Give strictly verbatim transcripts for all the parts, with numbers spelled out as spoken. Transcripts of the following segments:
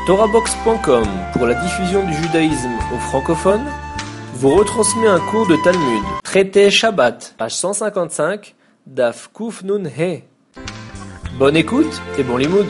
Torahbox point com, pour la diffusion du judaïsme aux francophones, vous retransmet un cours de Talmud. Traité Shabbat, page cent cinquante-cinq, Daf Kuf Nun He. Bonne écoute et bon limoud.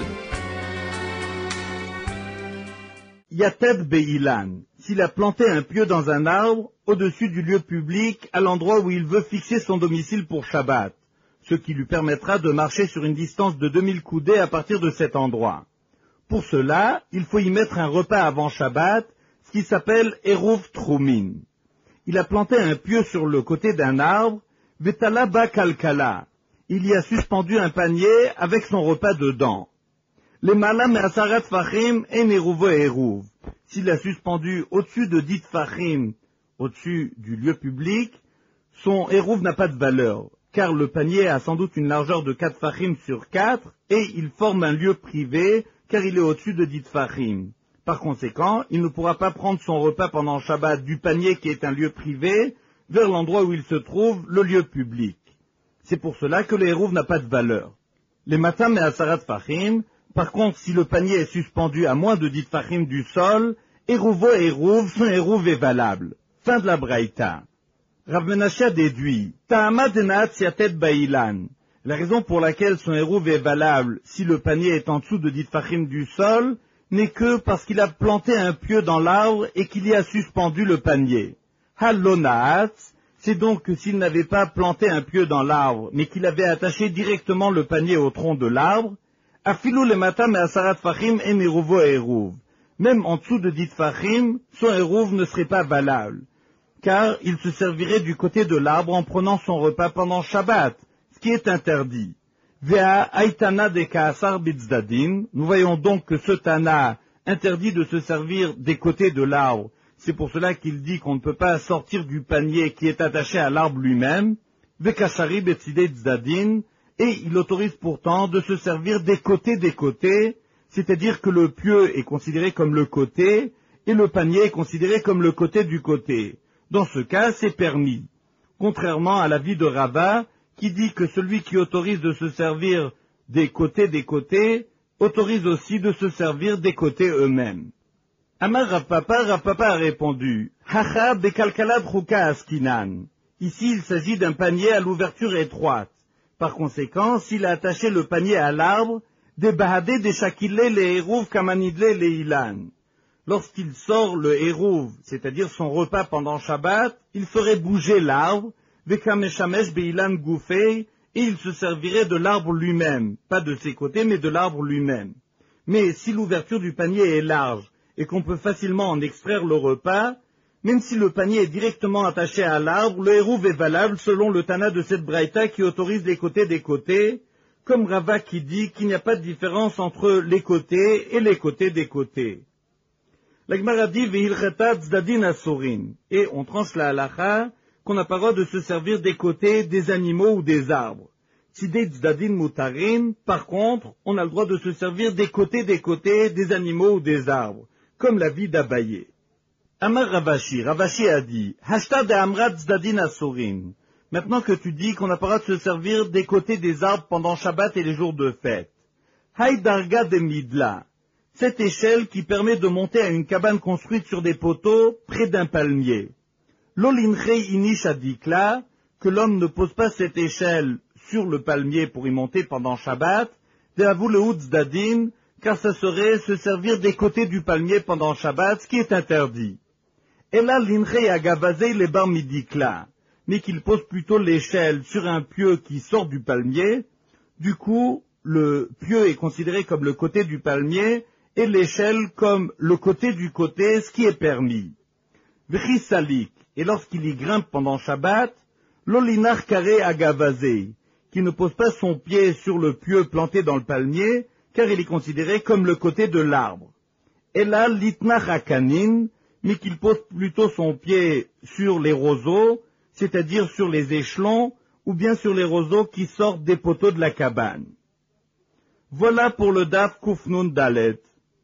Yated Beilan, s'il a planté un pieu dans un arbre, au-dessus du lieu public, à l'endroit où il veut fixer son domicile pour Shabbat, ce qui lui permettra de marcher sur une distance de deux mille coudées à partir de cet endroit. Pour cela, il faut y mettre un repas avant Shabbat, ce qui s'appelle Eruv Trumin. Il a planté un pieu sur le côté d'un arbre, Vetala Ba Kalkala. Il y a suspendu un panier avec son repas dedans. Les malam et asarat fachim en eruvo eruv. S'il a suspendu au-dessus de dix fachim, au-dessus du lieu public, son eruv n'a pas de valeur, car le panier a sans doute une largeur de quatre fachim sur quatre, et il forme un lieu privé, car il est au-dessus de dix fachim. Par conséquent, il ne pourra pas prendre son repas pendant Shabbat du panier qui est un lieu privé, vers l'endroit où il se trouve, le lieu public. C'est pour cela que le eruv n'a pas de valeur. Les matam et asarat fachim, par contre, si le panier est suspendu à moins de dix fachim du sol, eruvo eruv, son eruv est valable. Fin de la braïta. Rav Menashe déduit, Ta'ama denat siatet ba'ilan. La raison pour laquelle son eruv est valable si le panier est en dessous de dix fachim du sol n'est que parce qu'il a planté un pieu dans l'arbre et qu'il y a suspendu le panier. Halonaat, c'est donc que s'il n'avait pas planté un pieu dans l'arbre, mais qu'il avait attaché directement le panier au tronc de l'arbre, Afilou le matam et asarat fachim en eruvo eruv. Même en dessous de dix fachim, son eruv ne serait pas valable, car il se servirait du côté de l'arbre en prenant son repas pendant Shabbat, ce qui est interdit. Vea aitana de kaasar bitzdadin, nous voyons donc que ce Tana interdit de se servir des côtés de l'arbre. C'est pour cela qu'il dit qu'on ne peut pas sortir du panier qui est attaché à l'arbre lui-même. Vekashari betzidei tzadin, et il autorise pourtant de se servir des côtés des côtés, c'est-à-dire que le pieu est considéré comme le côté, et le panier est considéré comme le côté du côté. Dans ce cas, c'est permis. Contrairement à l'avis de Rava, qui dit que celui qui autorise de se servir des côtés des côtés, autorise aussi de se servir des côtés eux-mêmes. Amar Rav Papa, Rav Papa a répondu, Hacha bekalkala druka askinan. Ici, il s'agit d'un panier à l'ouverture étroite. Par conséquent, s'il a attaché le panier à l'arbre, de bahade de shakile le eruv kamanidle le ilan. Lorsqu'il sort le eruv, c'est-à-dire son repas pendant Shabbat, il ferait bouger l'arbre, vekameshamesh beilan goufei, et il se servirait de l'arbre lui-même, pas de ses côtés, mais de l'arbre lui-même. Mais si l'ouverture du panier est large, et qu'on peut facilement en extraire le repas, même si le panier est directement attaché à l'arbre, le eruv est valable selon le Tana de cette braïta qui autorise les côtés des côtés, comme Rava qui dit qu'il n'y a pas de différence entre les côtés et les côtés des côtés. La Gemara dit Vehilchata tzadin asurin, et on tranche la halacha qu'on n'a pas le droit de se servir des côtés des animaux ou des arbres. Tzidei tzadin mutarin, par contre, on a le droit de se servir des côtés des côtés des animaux ou des arbres, comme la vie d'Abaye. Amar Ravashi, Ravashi a dit, Hashta de Amrat tzadin asurin. Maintenant que tu dis qu'on n'a pas le droit de se servir des côtés des arbres pendant Shabbat et les jours de fête. Hay darga de midla. Cette échelle qui permet de monter à une cabane construite sur des poteaux près d'un palmier. L'olinchei inish adikla, que l'homme ne pose pas cette échelle sur le palmier pour y monter pendant Shabbat, de avou tzadin, car ça serait se servir des côtés du palmier pendant Shabbat, ce qui est interdit. Et là, l'inchei agavazei le bar midikla, mais qu'il pose plutôt l'échelle sur un pieu qui sort du palmier. Du coup, le pieu est considéré comme le côté du palmier, et l'échelle comme le côté du côté, ce qui est permis. V'chisalik, et lorsqu'il y grimpe pendant Shabbat, l'olinar karé agavazé, qui ne pose pas son pied sur le pieu planté dans le palmier, car il est considéré comme le côté de l'arbre. Et là, l'itnach akanin, mais qu'il pose plutôt son pied sur les roseaux, c'est-à-dire sur les échelons, ou bien sur les roseaux qui sortent des poteaux de la cabane. Voilà pour le Daf Kuf Nun Dalet.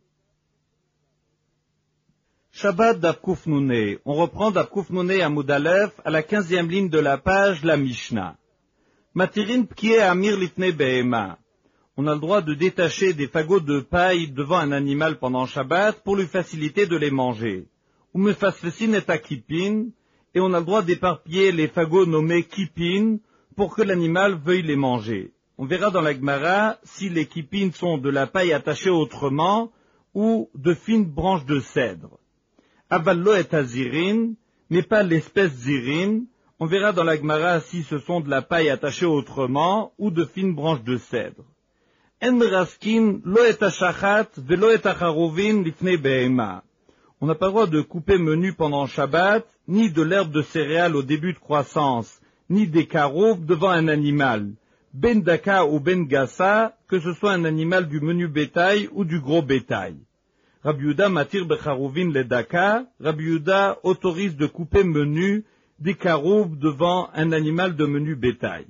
Shabbat Daf Kuf Nuné. On reprend Daf Kuf Nuné à Moudalef, à la quinzième ligne de la page, la Mishnah. Matirin pkie amir lifne behema. on a le droit de détacher des fagots de paille devant un animal pendant Shabbat pour lui faciliter de les manger. Ou mefasfesin et akipin, et on a le droit d'éparpiller les fagots nommés kipin pour que l'animal veuille les manger. On verra dans la Gemara si les kipin sont de la paille attachée autrement ou de fines branches de cèdre. Avallo et azirin, mais pas l'espèce zirin. On verra dans la Gemara si ce sont de la paille attachée autrement ou de fines branches de cèdre. En raskin lo et ashachat velo et acharuvin lifnei behema. On n'a pas le droit de couper menu pendant Shabbat, ni de l'herbe de céréales au début de croissance, ni des caroubs devant un animal, ben daka ou ben gassa, que ce soit un animal du menu bétail ou du gros bétail. Rabbi Yehuda matir becharouvin le daka, Rabbi Yehuda autorise de couper menu des caroubs devant un animal de menu bétail.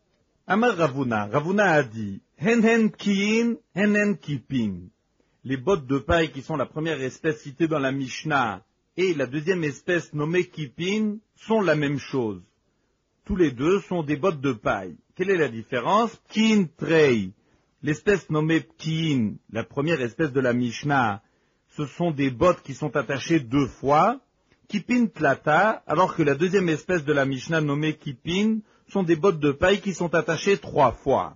Amar Ravuna, Ravuna a dit, hen hen kiin, hen hen kipin. Les bottes de paille qui sont la première espèce citée dans la Mishnah et la deuxième espèce nommée kipin sont la même chose. Tous les deux sont des bottes de paille. Quelle est la différence? Pkin trei, l'espèce nommée pkin, la première espèce de la Mishnah, ce sont des bottes qui sont attachées deux fois. Kipin tlata, alors que la deuxième espèce de la Mishnah nommée kipin sont des bottes de paille qui sont attachées trois fois.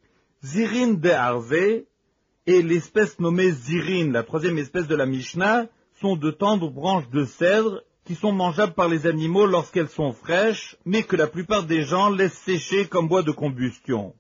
Zirin de arze, et l'espèce nommée zirin, la troisième espèce de la Mishnah, sont de tendres branches de cèdre qui sont mangeables par les animaux lorsqu'elles sont fraîches, mais que la plupart des gens laissent sécher comme bois de combustion.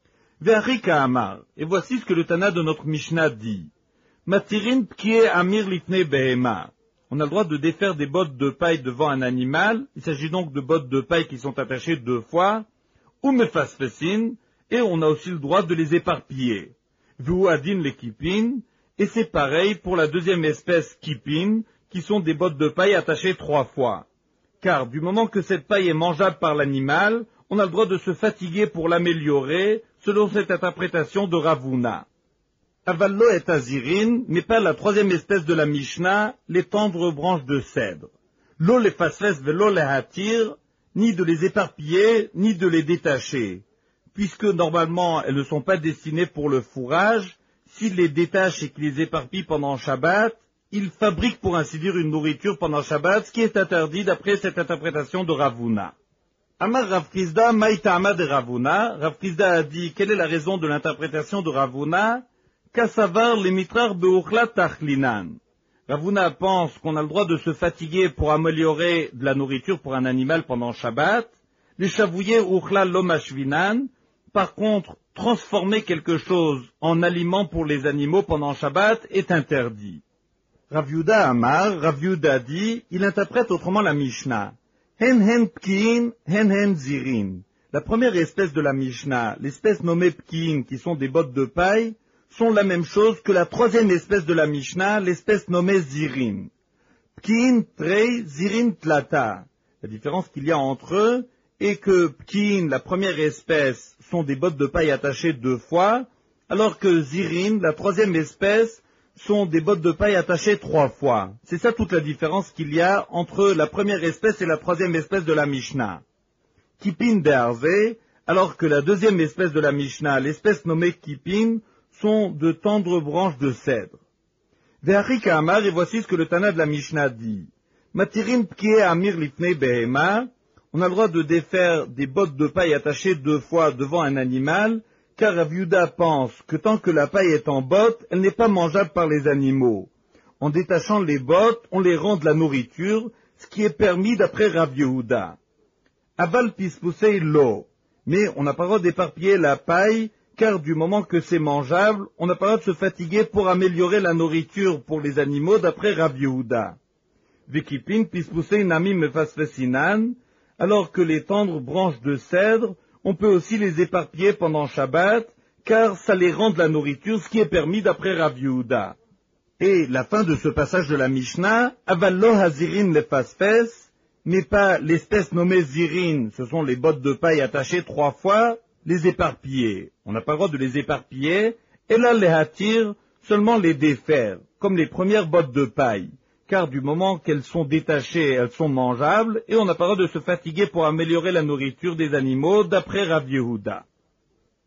Ve'arika amar, et voici ce que le Tana de notre Mishnah dit. Matirin pkie amir litne behema. On a le droit de défaire des bottes de paille devant un animal, il s'agit donc de bottes de paille qui sont attachées deux fois, ou mefasfesin, et on a aussi le droit de les éparpiller. Vu adin les kipin, et c'est pareil pour la deuxième espèce kipin, qui sont des bottes de paille attachées trois fois. Car du moment que cette paille est mangeable par l'animal, on a le droit de se fatiguer pour l'améliorer, selon cette interprétation de Ravuna. Avallo et azirin, mais pas la troisième espèce de la Mishnah, les tendres branches de cèdre. Lo les fasfes velo les hatir, ni de les éparpiller, ni de les détacher. Puisque normalement elles ne sont pas destinées pour le fourrage, s'il les détache et qu'il les éparpille pendant Shabbat, il fabrique pour ainsi dire une nourriture pendant Shabbat, ce qui est interdit d'après cette interprétation de Ravuna. Amar Rav Kizda maïtama de Ravuna, Rav Kizda a dit quelle est la raison de l'interprétation de Ravuna? Kassavar le mitrar beuchlat tachlinan. Ravuna pense qu'on a le droit de se fatiguer pour améliorer de la nourriture pour un animal pendant Shabbat. Les chavouiller uchla lomashvinan. Par contre, transformer quelque chose en aliment pour les animaux pendant Shabbat est interdit. Rav Yehuda Amar, Rav Yehuda dit, il interprète autrement la Mishnah. Hen hen pkiin, hen hen zirin. La première espèce de la Mishnah, l'espèce nommée pkiin, qui sont des bottes de paille, sont la même chose que la troisième espèce de la Mishnah, l'espèce nommée zirin. Pkiin trei, zirin tlata. La différence qu'il y a entre eux est que pkiin, la première espèce, sont des bottes de paille attachées deux fois, alors que zirin, la troisième espèce, sont des bottes de paille attachées trois fois. C'est ça toute la différence qu'il y a entre la première espèce et la troisième espèce de la Mishnah. Kipin de'arze, alors que la deuxième espèce de la Mishnah, l'espèce nommée kipin, sont de tendres branches de cèdre. Ve'arika amar, et voici ce que le Tana de la Mishnah dit. Matirin pkie amir lifnei behema, on a le droit de défaire des bottes de paille attachées deux fois devant un animal, car Rav Yehuda pense que tant que la paille est en botte, elle n'est pas mangeable par les animaux. En détachant les bottes, on les rend de la nourriture, ce qui est permis d'après Rav Yehuda. Aval pispusei lo, mais on n'a pas le droit d'éparpiller la paille, car du moment que c'est mangeable, on n'a pas le droit de se fatiguer pour améliorer la nourriture pour les animaux d'après Rav Yehuda. Vekipin pispusei nami mefasfesinan, alors que les tendres branches de cèdre, on peut aussi les éparpiller pendant Shabbat, car ça les rend de la nourriture, ce qui est permis d'après Rav Yehuda. Et la fin de ce passage de la Mishnah, avallo hazirin le fasfes, mais pas l'espèce nommée zirin, ce sont les bottes de paille attachées trois fois, les éparpiller. On n'a pas le droit de les éparpiller, et là les hatir, seulement les défaire, comme les premières bottes de paille. Car du moment qu'elles sont détachées, elles sont mangeables, et on n'a pas le droit de se fatiguer pour améliorer la nourriture des animaux, d'après Rav Yehuda.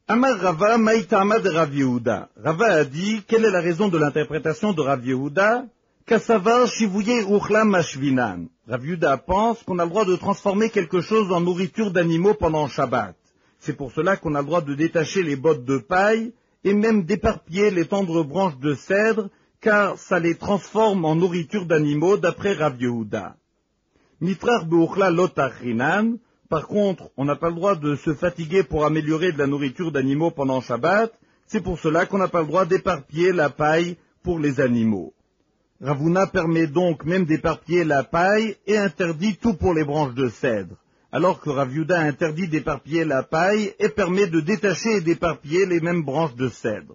Amar Rava Maïtama de Rav Yehuda. Rava a dit, quelle est la raison de l'interprétation de Rav Yehuda? Kassavar Shivuye Uchla Mashvinan. Rav Yehuda pense qu'on a le droit de transformer quelque chose en nourriture d'animaux pendant Shabbat. C'est pour cela qu'on a le droit de détacher les bottes de paille et même d'éparpiller les tendres branches de cèdre, car ça les transforme en nourriture d'animaux d'après Rav Yehuda. Mitrar Beuchla Lotachrinan. Par contre, on n'a pas le droit de se fatiguer pour améliorer de la nourriture d'animaux pendant Shabbat. C'est pour cela qu'on n'a pas le droit d'éparpiller la paille pour les animaux. Rav Huna permet donc même d'éparpiller la paille et interdit tout pour les branches de cèdre, alors que Rav Yehuda interdit d'éparpiller la paille et permet de détacher et d'éparpiller les mêmes branches de cèdre.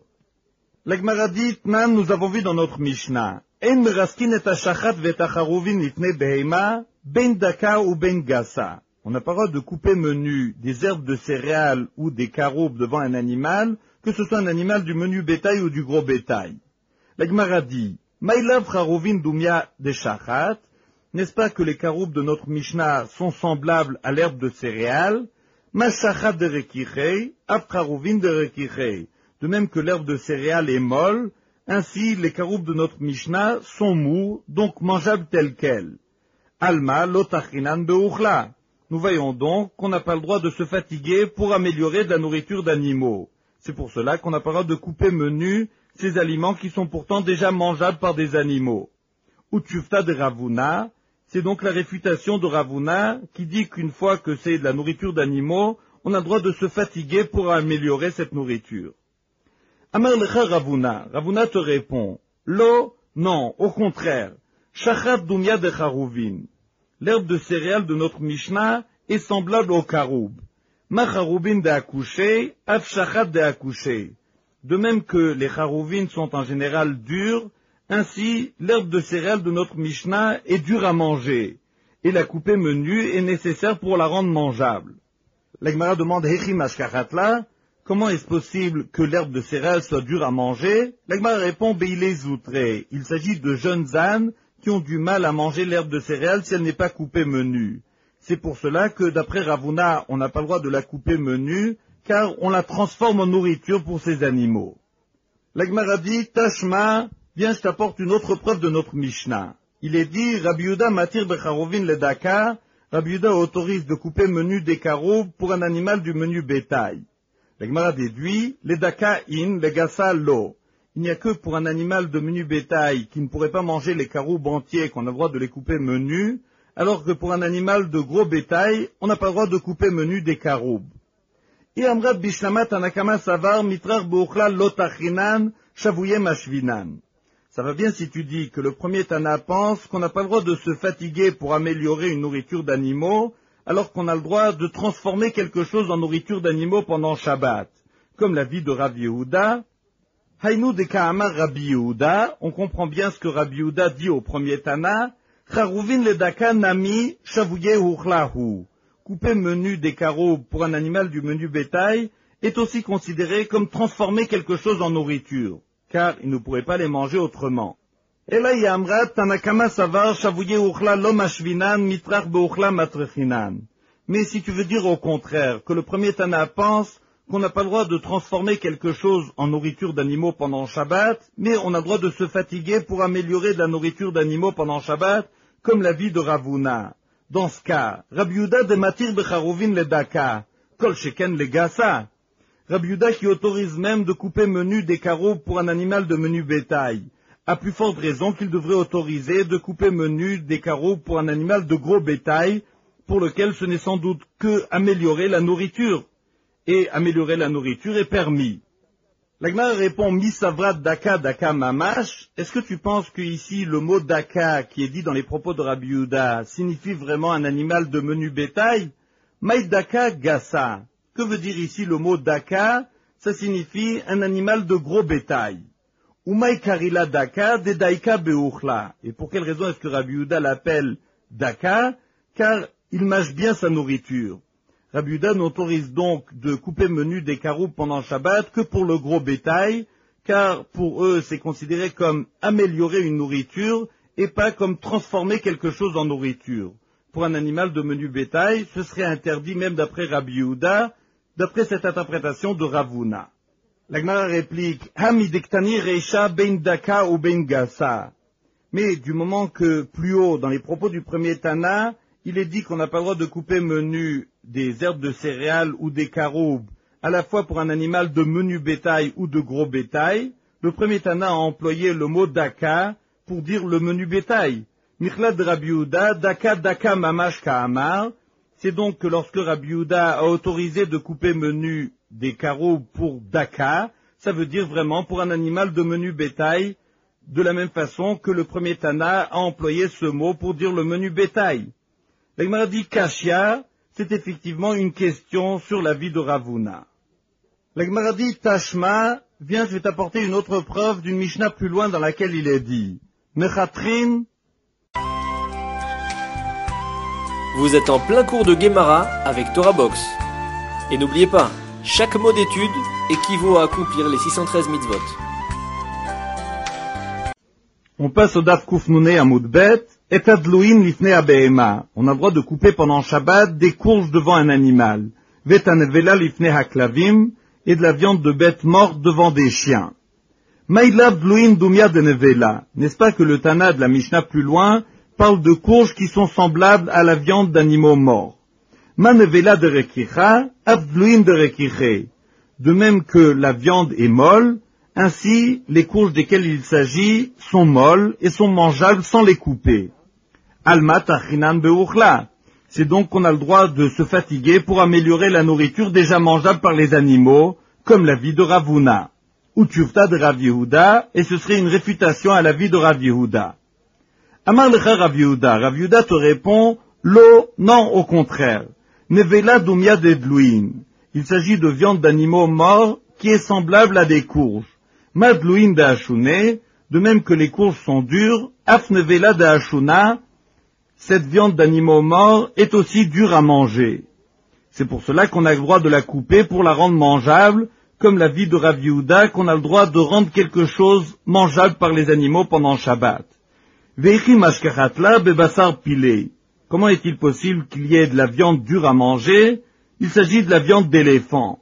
La Gemara dit, Nan, nous avons vu dans notre Mishnah, En meraskin et hashachat vetacharuvin lifnei beheima, ben daka ou ben gassa. On n'a pas le droit de couper menu des herbes de céréales ou des caroubes devant un animal, que ce soit un animal du menu bétail ou du gros bétail. La Gemara dit, Maïlav charuvin dumia de shachat, n'est-ce pas que les caroubes de notre Mishnah sont semblables à l'herbe de céréales? Ma shachat de rekichei, af charuvin de rekichei. De même que l'herbe de céréales est molle, ainsi les caroubes de notre Mishnah sont mous, donc mangeables tels quels. Alma lotachinan beuchla. Nous voyons donc qu'on n'a pas le droit de se fatiguer pour améliorer de la nourriture d'animaux. C'est pour cela qu'on n'a pas le droit de couper menu ces aliments qui sont pourtant déjà mangeables par des animaux. Utshufta de Rav Huna, c'est donc la réfutation de Rav Huna qui dit qu'une fois que c'est de la nourriture d'animaux, on a le droit de se fatiguer pour améliorer cette nourriture. Amar lecha Rav Huna, Rav Huna te répond, Lo, non, au contraire, shachat dumya de charuvin. L'herbe de céréales de notre Mishnah est semblable au caroub. Ma charubin de accoucher, af shachat de accoucher. De même que les charouvines sont en général dures, ainsi l'herbe de céréales de notre Mishnah est dure à manger, et la couper menue est nécessaire pour la rendre mangeable. La Gemara demande Hechi mashkachatla, comment est-ce possible que l'herbe de céréales soit dure à manger? La Gemara répond Beilé zoutré, il s'agit de jeunes ânes qui ont du mal à manger l'herbe de céréales si elle n'est pas coupée menue. C'est pour cela que d'après Rav Huna, on n'a pas le droit de la couper menue, car on la transforme en nourriture pour ces animaux. La Gemara dit, Tashma, viens, je t'apporte une autre preuve de notre Mishnah. Il est dit, Rabbi Yehuda matir becharovin le daka, Rabbi Yehuda autorise de couper menu des caroubes pour un animal du menu bétail. La Gemara déduit, les daka in, les gassa lo. Il n'y a que pour un animal de menu bétail qui ne pourrait pas manger les caroubes entiers qu'on a le droit de les couper menus, alors que pour un animal de gros bétail, on n'a pas le droit de couper menu des caroubes. Et amrat bishlamat anakama savar mitrar beuchla lotachinan shavuyem ashvinan. Ça va bien si tu dis que le premier Tana pense qu'on n'a pas le droit de se fatiguer pour améliorer une nourriture d'animaux, alors qu'on a le droit de transformer quelque chose en nourriture d'animaux pendant Shabbat. Comme la vie de Rav Yehuda, Hainu de Ka'amar Rabbi Yehuda, on comprend bien ce que Rabbi Yehuda dit au premier Tana, Charuvin le daka nami shavuye uchlahu. Couper menu des caroubes pour un animal du menu bétail est aussi considéré comme transformer quelque chose en nourriture, car il ne pourrait pas les manger autrement. Ela yamrat tanakama savar shavuye uchla lo mashvinan mitrach beuchla matrechinan. Mais si tu veux dire au contraire que le premier Tana pense qu'on n'a pas le droit de transformer quelque chose en nourriture d'animaux pendant Shabbat, mais on a le droit de se fatiguer pour améliorer de la nourriture d'animaux pendant Shabbat, comme la vie de Rav Huna. Dans ce cas, Rabbi Yehuda de matir becharuvin le daka, kol sheken le gassa. Rabbi Yehuda qui autorise même de couper menu des caroubes pour un animal de menu bétail, a plus forte raison qu'il devrait autoriser de couper menu des caroubes pour un animal de gros bétail, pour lequel ce n'est sans doute que améliorer la nourriture. Et améliorer la nourriture est permis. La Gemara répond, Misavrat daka daka mamash. Est-ce que tu penses que ici le mot daka, qui est dit dans les propos de Rabbi Yehuda, signifie vraiment un animal de menu bétail? Maï daka gassa. Que veut dire ici le mot daka? Ça signifie un animal de gros bétail. Ou maï karila daka de daika beuchla. Et pour quelle raison est-ce que Rabbi Yehuda l'appelle daka? Car il mâche bien sa nourriture. Rabbi Yehuda n'autorise donc de couper menu des caroubes pendant Shabbat que pour le gros bétail, car pour eux c'est considéré comme améliorer une nourriture et pas comme transformer quelque chose en nourriture. Pour un animal de menu bétail, ce serait interdit même d'après Rabbi Yehuda, d'après cette interprétation de Rav Huna. La Gemara réplique, Hamidektani reisha ben daka ou ben gasa. Mais du moment que plus haut, dans les propos du premier Tana, il est dit qu'on n'a pas le droit de couper menu des herbes de céréales ou des caroubes, à la fois pour un animal de menu bétail ou de gros bétail, le premier Tana a employé le mot daka pour dire le menu bétail. Michlad Rabbi Yehuda, daka daka mamash ka'amar. C'est donc que lorsque Rabbi Yehuda a autorisé de couper menu des caroubes pour daka, ça veut dire vraiment pour un animal de menu bétail, de la même façon que le premier Tana a employé ce mot pour dire le menu bétail. La Gemara dit Kashia, c'est effectivement une question sur la vie de Rav Huna. La Gemara dit Tashma, viens, je vais t'apporter une autre preuve d'une Mishnah plus loin dans laquelle il est dit Mechatrin. Vous êtes en plein cours de Gemara avec Torah Box. Et n'oubliez pas, chaque mot d'étude équivaut à accomplir les six cent treize mitzvot. On passe au Daf Kufnune Amud Bet, et Adlouin Lifnei Abehema. On a le droit de couper pendant Shabbat des courges devant un animal. Vetanevela Lifnei Haklavim, et de la viande de bête morte devant des chiens. Maïlav Dlouin Dumia de Nevela. N'est-ce pas que le Tana de la Mishnah plus loin parle de courges qui sont semblables à la viande d'animaux morts. Manevela de Rekicha, Avdlouin de Rekiche. De même que la viande est molle, ainsi, les courges desquelles il s'agit sont molles et sont mangeables sans les couper. Alma tachinan beuchla. C'est donc qu'on a le droit de se fatiguer pour améliorer la nourriture déjà mangeable par les animaux, comme la vie de Rav Huna. Ou tufta de Rav Yehuda, et ce serait une réfutation à la vie de Rav Yehuda. Amar lecha Rav Yehuda. Rav Yehuda te répond, lo, non, au contraire. Nevela dumia dedlouin. Il s'agit de viande d'animaux morts qui est semblable à des courges. Madlouin de Hachouné, de même que les courges sont dures, Afnevela de Hachuna, cette viande d'animaux morts est aussi dure à manger. C'est pour cela qu'on a le droit de la couper pour la rendre mangeable, comme la vie de Rav Yehuda, qu'on a le droit de rendre quelque chose mangeable par les animaux pendant Shabbat. Veichi mashkachatla bebassar pilé. Comment est-il possible qu'il y ait de la viande dure à manger? Il s'agit de la viande d'éléphant.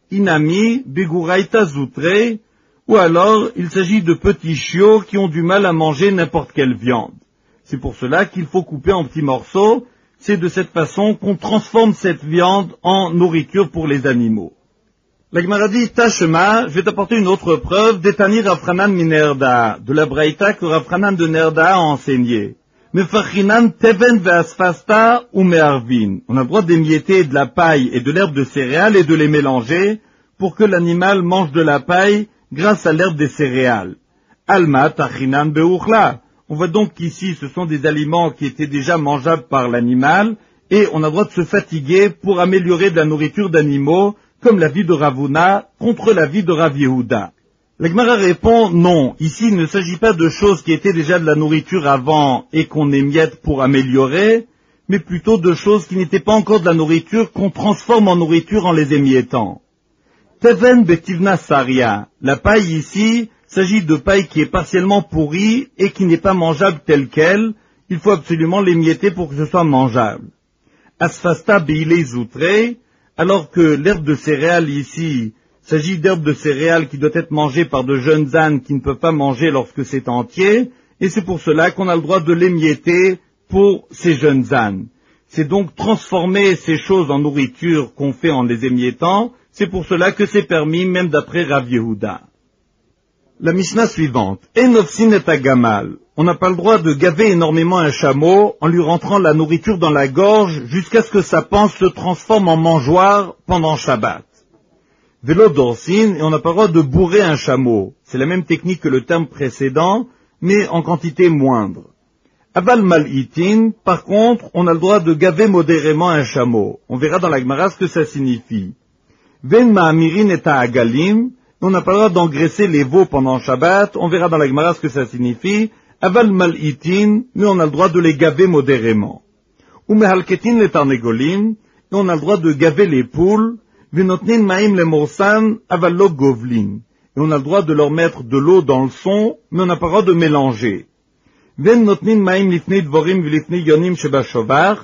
Inami beguraita zutre. Ou alors, il s'agit de petits chiots qui ont du mal à manger n'importe quelle viande. C'est pour cela qu'il faut couper en petits morceaux. C'est de cette façon qu'on transforme cette viande en nourriture pour les animaux. La Gemara dit, Tashema, je vais t'apporter une autre preuve, d'Etani Rav Hanan Minerda, de la Braïta que Rav Hanan de Nerda a enseigné. Mefachinan teven ve'asfasta ou me'arvin. On a le droit d'émietter de la paille et de l'herbe de céréales et de les mélanger pour que l'animal mange de la paille grâce à l'herbe des céréales. Alma tachinan beuchla. On voit donc qu'ici, ce sont des aliments qui étaient déjà mangeables par l'animal, et on a le droit de se fatiguer pour améliorer de la nourriture d'animaux, comme la vie de Rav Huna contre la vie de Rav Yehuda. La Gemara répond non. Ici, il ne s'agit pas de choses qui étaient déjà de la nourriture avant et qu'on émiette pour améliorer, mais plutôt de choses qui n'étaient pas encore de la nourriture qu'on transforme en nourriture en les émiettant. Teven betivna saria. La paille ici s'agit de paille qui est partiellement pourrie et qui n'est pas mangeable telle qu'elle. Il faut absolument l'émietter pour que ce soit mangeable. Asfasta beile zoutre, alors que l'herbe de céréales ici s'agit d'herbe de céréales qui doit être mangée par de jeunes ânes qui ne peuvent pas manger lorsque c'est entier, et c'est pour cela qu'on a le droit de l'émietter pour ces jeunes ânes. C'est donc transformer ces choses en nourriture qu'on fait en les émiettant, c'est pour cela que c'est permis même d'après Rav Yehuda. La Mishnah suivante. Enofsin et agamal. On n'a pas le droit de gaver énormément un chameau en lui rentrant la nourriture dans la gorge jusqu'à ce que sa panse se transforme en mangeoire pendant Shabbat. Vélo dorsin, et on n'a pas le droit de bourrer un chameau. C'est la même technique que le terme précédent, mais en quantité moindre. Aval mal-itin, par contre, on a le droit de gaver modérément un chameau. On verra dans la Gemara ce que ça signifie. Ven ma'amirin et agalim, on n'a pas le droit d'engraisser les veaux pendant Shabbat. On verra dans la Gemara ce que ça signifie. Aval mal-itin, mais on a le droit de les gaver modérément. Ou mehalketin les tarnegolim, et on a le droit de gaver les poules. Venotnin ma'im le morsan aval lo govlin, et on a le droit de leur mettre de l'eau dans le son, mais on n'a pas le droit de mélanger. Ven notnin ma'im lifnei dvorim v'lifnei yonim sheba shovar,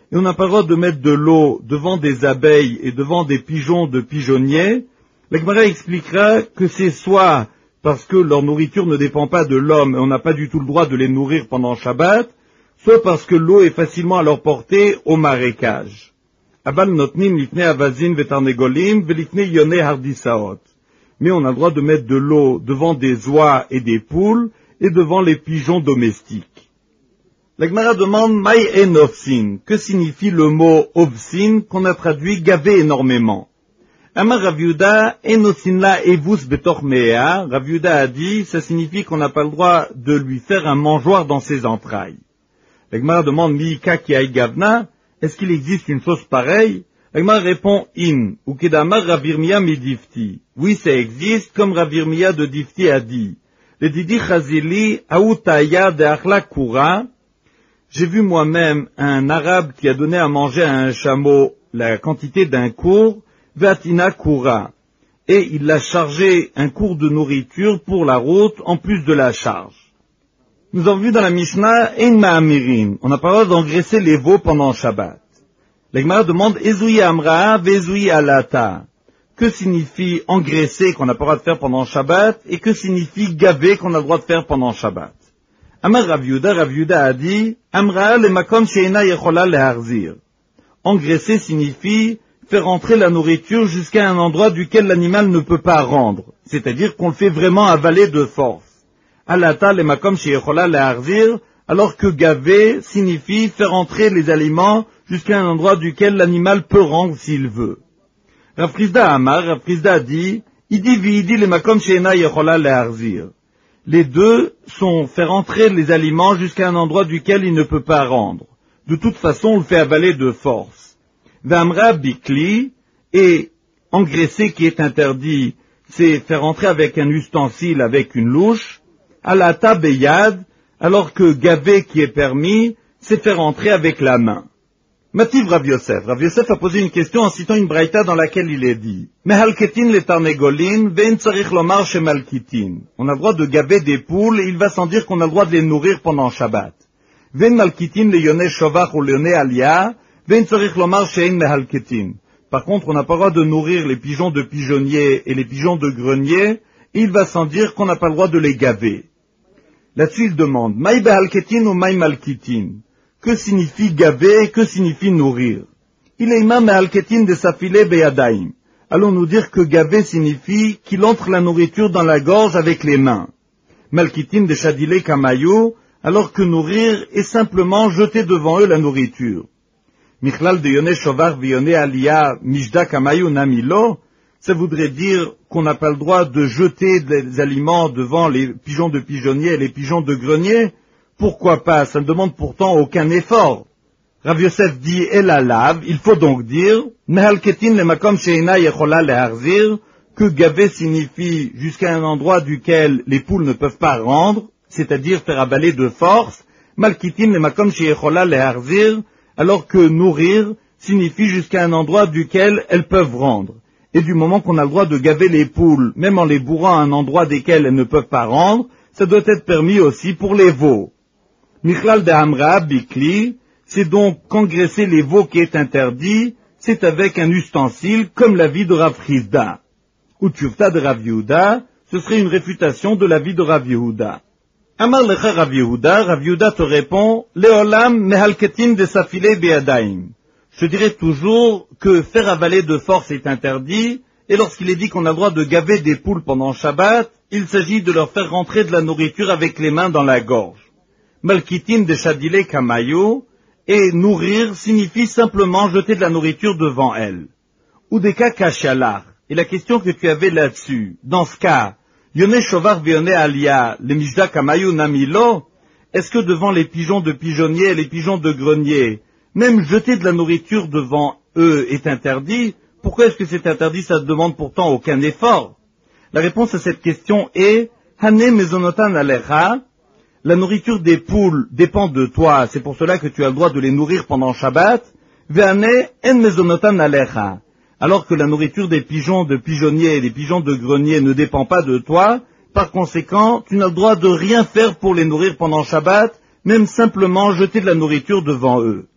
et on n'a pas le droit de mettre de l'eau devant des abeilles et devant des pigeons de pigeonniers, la Gemara expliquera que c'est soit parce que leur nourriture ne dépend pas de l'homme et on n'a pas du tout le droit de les nourrir pendant Shabbat, soit parce que l'eau est facilement à leur portée au marécage. Abal notnim lifnei avazin vetarnegolim velifnei yonei hardisaot. Mais on a le droit de mettre de l'eau devant des oies et des poules et devant les pigeons domestiques. La Gemara demande Maï en ofsin. Que signifie le mot ofsin qu'on a traduit gaver énormément? Amar Rav Yehuda en osin la evus betor mea. Rav Yehuda a dit, ça signifie qu'on n'a pas le droit de lui faire un mangeoire dans ses entrailles. La Gemara demande Miika ki ay gavna. Est-ce qu'il existe une chose pareille? La Gemara répond in, ou kedamar Rav Yirmiyah midifti. Oui, ça existe, comme Rav Yirmiyah de Difti a dit. Le didi chazili aoutaya de achla kura. J'ai vu moi-même un arabe qui a donné à manger à un chameau la quantité d'un cours, vatina kura. Et il l'a chargé un cours de nourriture pour la route, en plus de la charge. Nous avons vu dans la Mishnah, ein ma'amirin. On n'a pas le droit d'engraisser les veaux pendant Shabbat. La Gemara demande Ezui amra vezui alata. Que signifie engraisser qu'on n'a pas le droit de faire pendant Shabbat et que signifie gaver qu'on a le droit de faire pendant Shabbat? Amar Rav Yehuda, Rav Yehuda a dit Amra le makom sheina yechola leharzir. Engraisser signifie faire entrer la nourriture jusqu'à un endroit duquel l'animal ne peut pas rendre, c'est-à-dire qu'on le fait vraiment avaler de force. Alata le makom sheyechola leharzir, alors que gaver signifie faire entrer les aliments jusqu'à un endroit duquel l'animal peut rendre s'il veut. Rav Chizda Amar, Rav Chizda a dit, Idi v'idi le makom she'ena yechola leharzir. Les deux sont faire entrer les aliments jusqu'à un endroit duquel il ne peut pas rendre. De toute façon, on le fait avaler de force. V'amra bikli, et engraisser qui est interdit, c'est faire entrer avec un ustensile, avec une louche, alata beyad, alors que gaver qui est permis, c'est faire entrer avec la main. Mativ Rav Yosef. Rav Yosef a posé une question en citant une braïta dans laquelle il est dit Mehalketin le tarnegolin, ve'en tzarich lomar shemalkitin. On a le droit de gaver des poules et il va sans dire qu'on a le droit de les nourrir pendant Shabbat. Ve'en malkitin le yoneh shovach ou le yoneh aliyah, ve'en tzarich lomar she'en mehalketin. Par contre, on n'a pas le droit de nourrir les pigeons de pigeonnier et les pigeons de grenier et il va sans dire qu'on n'a pas le droit de les gaver. Là-dessus, il demande Maï behalketin ou maï malkitin. Que signifie gaver et que signifie nourrir? Il est imam al-ketin de safile beyadaim. Allons-nous dire que gaver signifie qu'il entre la nourriture dans la gorge avec les mains. Malkitin de shadile kamayou, alors que nourrir est simplement jeter devant eux la nourriture. Michlal de yoneh shovar v'yoneh aliyah mishda kamayou namilo, ça voudrait dire qu'on n'a pas le droit de jeter des aliments devant les pigeons de pigeonnier et les pigeons de grenier. Pourquoi pas? Ça ne demande pourtant aucun effort. Rav Yosef dit, El alav, il faut donc dire, Mehalketin le makom sheina yechola leharzir, que gaver signifie jusqu'à un endroit duquel les poules ne peuvent pas rendre, c'est-à-dire faire avaler de force, Malkitin le makom sheyechola leharzir, alors que nourrir signifie jusqu'à un endroit duquel elles peuvent rendre. Et du moment qu'on a le droit de gaver les poules, même en les bourrant à un endroit desquels elles ne peuvent pas rendre, ça doit être permis aussi pour les veaux. Michlal de Hamra, Bikli, c'est donc qu'engraisser les veaux qui est interdit, c'est avec un ustensile comme l'avis de Rav Chizda. Ou Tchuvta de Rav Yehuda, ce serait une réfutation de l'avis de Rav Yehuda. Amar lecha Rav Yehuda, Rav Yehuda te répond, Leolam mehalketin de safile beadaim. Je dirais toujours que faire avaler de force est interdit, et lorsqu'il est dit qu'on a le droit de gaver des poules pendant Shabbat, il s'agit de leur faire rentrer de la nourriture avec les mains dans la gorge. Malkitin de shadile kamayou, et nourrir signifie simplement jeter de la nourriture devant elle. Udeka kashalar, et la question que tu avais là-dessus, dans ce cas, yoneh shovar v'yoneh aliyah, le mishda kamayou namilo, est-ce que devant les pigeons de pigeonnier et les pigeons de grenier, même jeter de la nourriture devant eux est interdit? Pourquoi est-ce que c'est interdit? Ça ne demande pourtant aucun effort. La réponse à cette question est, Hané mezonotan alecha, la nourriture des poules dépend de toi, c'est pour cela que tu as le droit de les nourrir pendant Shabbat, ve'hané en mezonotan alecha. Alors que la nourriture des pigeons de pigeonnier et des pigeons de grenier ne dépend pas de toi, par conséquent, tu n'as le droit de rien faire pour les nourrir pendant Shabbat, même simplement jeter de la nourriture devant eux.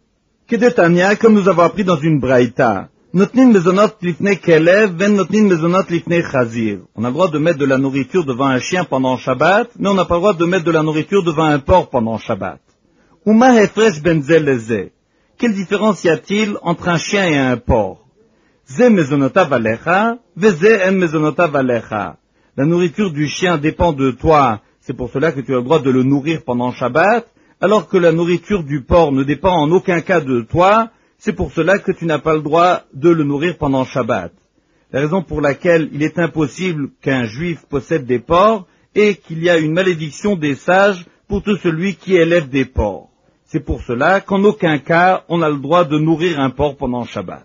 Kedetania, comme nous avons appris dans une braïta, notnin mezonot lifnei kelev, ven notnin mezonot lifnei chazir. On a le droit de mettre de la nourriture devant un chien pendant Shabbat, mais on n'a pas le droit de mettre de la nourriture devant un porc pendant Shabbat. Uma hefresh ben ze leze. Quelle différence y a-t-il entre un chien et un porc? Ze mezonotav alecha, veze en mezonotav alecha. La nourriture du chien dépend de toi, c'est pour cela que tu as le droit de le nourrir pendant Shabbat, alors que la nourriture du porc ne dépend en aucun cas de toi, c'est pour cela que tu n'as pas le droit de le nourrir pendant Shabbat. La raison pour laquelle il est impossible qu'un juif possède des porcs est qu'il y a une malédiction des sages pour tout celui qui élève des porcs. C'est pour cela qu'en aucun cas on a le droit de nourrir un porc pendant Shabbat.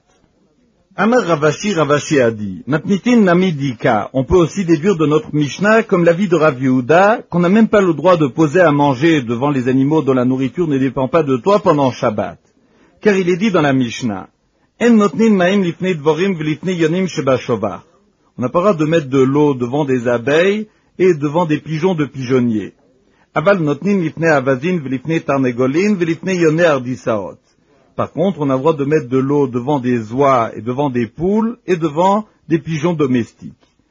Amar Ravashi, Ravashi a dit, Matnitin Namidika, on peut aussi déduire de notre Mishnah, comme l'avis de Rav Yehuda, qu'on n'a même pas le droit de poser à manger devant les animaux dont la nourriture ne dépend pas de toi pendant Shabbat. Car il est dit dans la Mishnah, En notnin ma'im lifnei dvorim v'lifnei yonim shebashovach. On n'a pas le droit de mettre de l'eau devant des abeilles et devant des pigeons de pigeonniers. Aval notnin lifnei avazin v'lifnei tarnegolin v'lifnei yonei ardisaot. Par contre, on a le droit de mettre de l'eau devant des oies et devant des poules et devant des pigeons domestiques.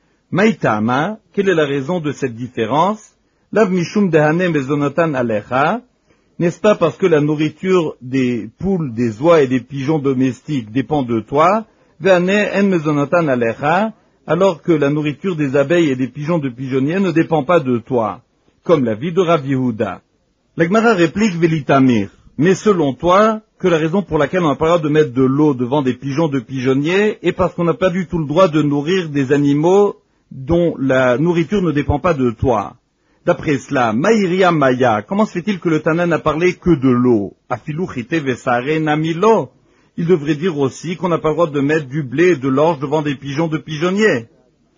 Maïtama, quelle est la raison de cette différence? Lav mishum dehane mezonotan alecha. N'est-ce pas parce que la nourriture des poules, des oies et des pigeons domestiques dépend de toi? Vehane en mezonotan alecha, alors que la nourriture des abeilles et des pigeons de pigeonniers ne dépend pas de toi, comme la vie de Rav Yehuda. La Gemara réplique velitamir. Mais selon toi, que la raison pour laquelle on n'a pas le droit de mettre de l'eau devant des pigeons de pigeonniers est parce qu'on n'a pas du tout le droit de nourrir des animaux dont la nourriture ne dépend pas de toi. D'après cela, Maïria Maya, comment se fait-il que le Tana n'a parlé que de l'eau? Afilu chite vesare namilo. Il devrait dire aussi qu'on n'a pas le droit de mettre du blé et de l'orge devant des pigeons de pigeonniers.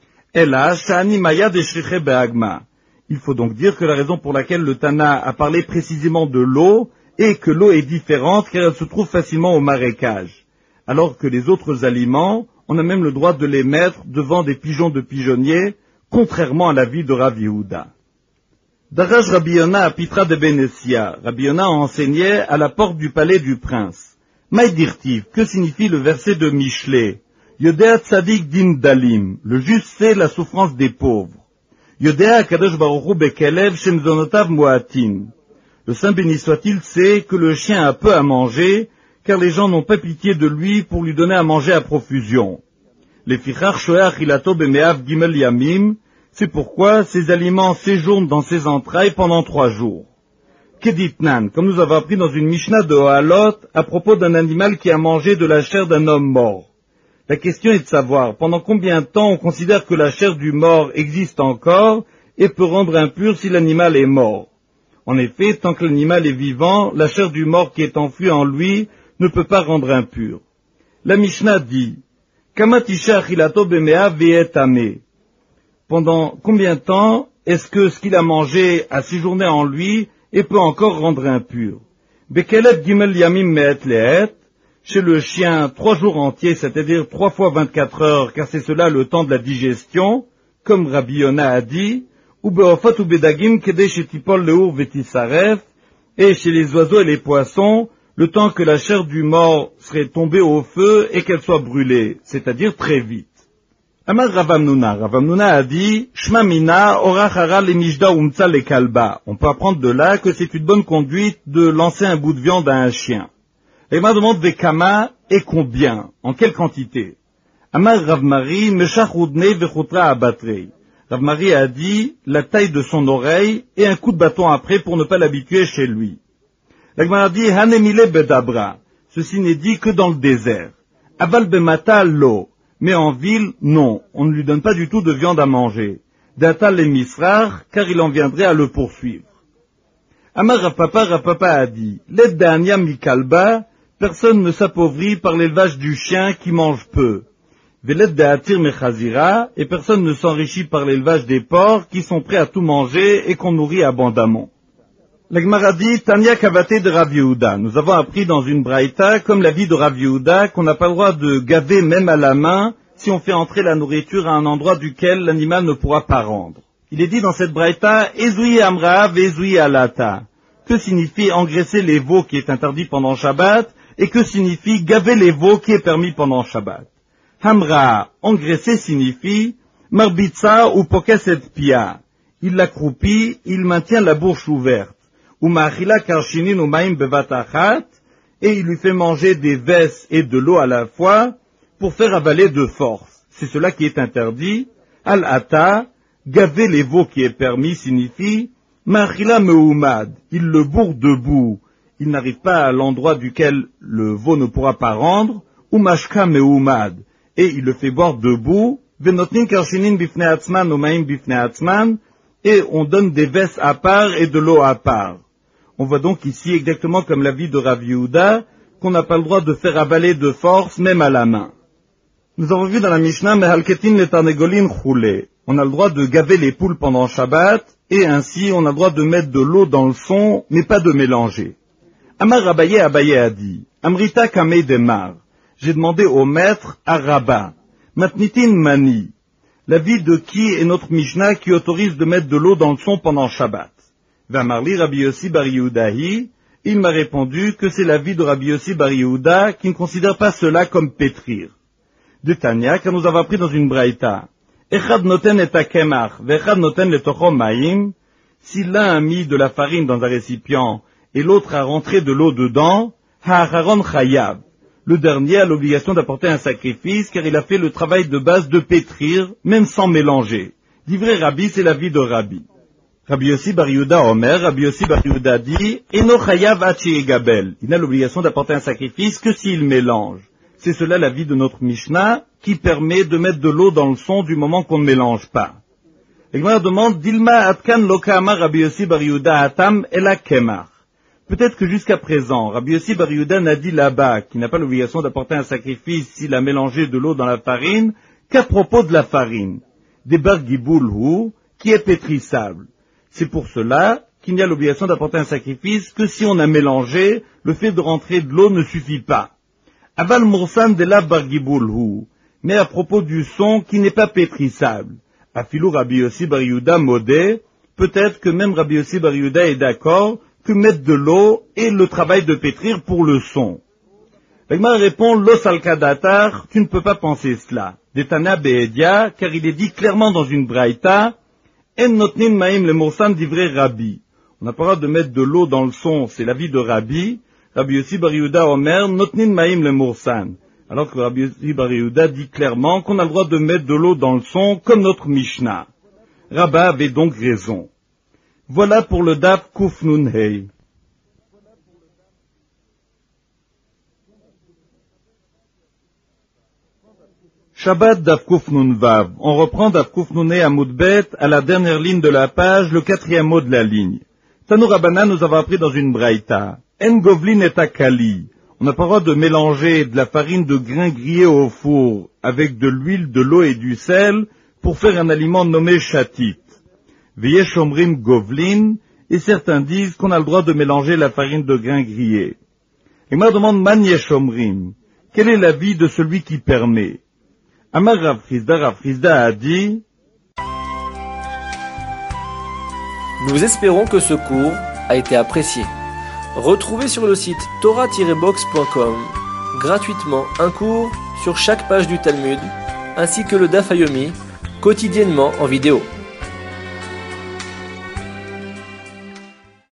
Ela shani Maya deshriche beagma. Il faut donc dire que la raison pour laquelle le Tana a parlé précisément de l'eau et que l'eau est différente car elle se trouve facilement au marécage, alors que les autres aliments, on a même le droit de les mettre devant des pigeons de pigeonniers, contrairement à l'avis de Rav Yehuda. Daraj Rabbi Yona à Pitra de Benessia, Rabbi Yona enseignait à la porte du palais du prince. Maïdirtiv, que signifie le verset de Michelet? Yodea tzadik din dalim, le juste sait la souffrance des pauvres. Yodea kadosh baruchu bekelev shemzonotav moatin. Le Saint béni soit-il sait que le chien a peu à manger, car les gens n'ont pas pitié de lui pour lui donner à manger à profusion. Les fichar shoeach ilato bemeav gimel yamim, c'est pourquoi ces aliments séjournent dans ses entrailles pendant trois jours. Keditnan, comme nous avons appris dans une Mishnah de Ohalot, à propos d'un animal qui a mangé de la chair d'un homme mort. La question est de savoir pendant combien de temps on considère que la chair du mort existe encore et peut rendre impur si l'animal est mort. En effet, tant que l'animal est vivant, la chair du mort qui est enfouie en lui ne peut pas rendre impur. La Mishnah dit, Kamatisha achilato bemea ve'etame. Pendant combien de temps est-ce que ce qu'il a mangé a séjourné en lui et peut encore rendre impur? Bekelev gimel yamim me'et le'et. Chez le chien, trois jours entiers, c'est-à-dire trois fois vingt-quatre heures, car c'est cela le temps de la digestion, comme Rabbi Yona a dit, ou be'ofot ou bedagim kedei shetipol leur vetisaref, et chez les oiseaux et les poissons, le temps que la chair du mort serait tombée au feu et qu'elle soit brûlée, c'est-à-dire très vite. Amar Rav Hamnuna, Rav Hamnuna a dit, Shma mina orach hara lemishda umtsa lekalba. On peut apprendre de là que c'est une bonne conduite de lancer un bout de viande à un chien. Et m'a demande vekama et combien, en quelle quantité. Amar Rav Mari meshach udnei vechutra abatrei. Rav Mari a dit la taille de son oreille et un coup de bâton après pour ne pas l'habituer chez lui. La Gemara a dit hanemile bedabra. Ceci n'est dit que dans le désert. Aval bemata lo. Mais en ville, non, on ne lui donne pas du tout de viande à manger. D'atal les misrar, car il en viendrait à le poursuivre. Amar Rapapa, Rapapa a dit, l'Eddania mikalba, personne ne s'appauvrit par l'élevage du chien qui mange peu. Veled de'atir mechazira, et personne ne s'enrichit par l'élevage des porcs qui sont prêts à tout manger et qu'on nourrit abondamment. La Gemara dit, Tanya Kavate de Rav Yehuda. Nous avons appris dans une braïta, comme la vie de Rav Yehuda, qu'on n'a pas le droit de gaver même à la main si on fait entrer la nourriture à un endroit duquel l'animal ne pourra pas rendre. Il est dit dans cette braïta, Ezui Amra, Vezui Alata. Que signifie engraisser les veaux qui est interdit pendant Shabbat et que signifie gaver les veaux qui est permis pendant Shabbat. Hamra, engraisser signifie marbitza ou pokeset pia. Il l'accroupit, il maintient la bouche ouverte. Ou ma'achila karshinin ou ma'im bevatachat, et il lui fait manger des vesses et de l'eau à la fois pour faire avaler de force. C'est cela qui est interdit. Al-ata, gaver les veaux qui est permis signifie ma'achila me'umad. Il le bourre debout. Il n'arrive pas à l'endroit duquel le veau ne pourra pas rendre. Ou mashka me'umad. Et il le fait boire debout. Venotnin karshinin bifnei atzman ou ma'im bifnei atzman. Et on donne des vesses à part et de l'eau à part. On voit donc ici, exactement comme l'avis de Rav Yehuda, qu'on n'a pas le droit de faire avaler de force, même à la main. Nous avons vu dans la Mishnah, Mehalketin letarnegolin choulé. On a le droit de gaver les poules pendant Shabbat, et ainsi on a le droit de mettre de l'eau dans le son, mais pas de mélanger. Amar Abaye Abaye a dit, Amrita kamei demar. J'ai demandé au maître à Rabat, Matnitin mani. L'avis de qui est notre Mishnah qui autorise de mettre de l'eau dans le son pendant Shabbat? Vamarli Rabbi Yossi bar Yehudahi, il m'a répondu que c'est l'avis de Rabbi Yossi bar Yehuda qui ne considère pas cela comme pétrir. De Tanya, car nous avons appris dans une braïta, Echad noten et akemach, vechad noten le tochom maïm, si l'un a mis de la farine dans un récipient et l'autre a rentré de l'eau dedans, ha'acharon chayav. Le dernier a l'obligation d'apporter un sacrifice car il a fait le travail de base de pétrir, même sans mélanger. D'ivrei Rabbi, c'est l'avis de Rabbi. Rabbi Yossi bar Yehuda Omer, Rabbi Yossi bar Yehuda dit, Eno chayav achi egabel. Il n'a l'obligation d'apporter un sacrifice que s'il mélange. C'est cela l'avis de notre Mishnah qui permet de mettre de l'eau dans le son du moment qu'on ne mélange pas. Et Gemara demande, Dilma atkan loka amar Rabbi Yossi bar Yehuda atam ela kemach. Peut-être que jusqu'à présent, Rabbi Yossi bar Yehuda n'a dit là-bas qu'il n'a pas l'obligation d'apporter un sacrifice s'il a mélangé de l'eau dans la farine qu'à propos de la farine. Des bar giboulhu, qui est pétrissable. C'est pour cela qu'il n'y a l'obligation d'apporter un sacrifice que si on a mélangé, le fait de rentrer de l'eau ne suffit pas. Aval mursan de la bar giboulhu, mais à propos du son qui n'est pas pétrissable. Afilou Rabbi Yossi bar Yehuda modé, peut-être que même Rabbi Yossi bar Yehuda est d'accord que mettre de l'eau et le travail de pétrir pour le son. L'Agma répond, Los al-Kadatar, tu ne peux pas penser cela. Detana be'edia, car il est dit clairement dans une braïta, En notnin ma'im le mursan d'ivrei Rabbi. On n'a pas le droit de mettre de l'eau dans le son, c'est l'avis de Rabbi. Rabbi Yossi bar Yehuda Omer, notnin ma'im le mursan. Alors que Rabbi Yossi bar Yehuda dit clairement qu'on a le droit de mettre de l'eau dans le son, comme notre Mishnah. Rabba avait donc raison. Voilà pour le Daf Kuf Nun Hei. Shabbat Daf Kuf Nun Vav. On reprend Daf Kuf Nun Hei Amud Bet à la dernière ligne de la page, le quatrième mot de la ligne. Tanu Rabbana nous avons appris dans une braïta. En govlin et akali. On n'a pas le droit de mélanger de la farine de grains grillés au four avec de l'huile, de l'eau et du sel pour faire un aliment nommé chatit. V'yesh omrim govlin, et certains disent qu'on a le droit de mélanger la farine de grains grillés. Et moi demande man yesh omrim, quel est l'avis de celui qui permet? Amar Rav Chizda, Rav Chizda a dit, Nous espérons que ce cours a été apprécié. Retrouvez sur le site torah tiret box point com gratuitement un cours sur chaque page du Talmud, ainsi que le Daf Yomi, quotidiennement en vidéo.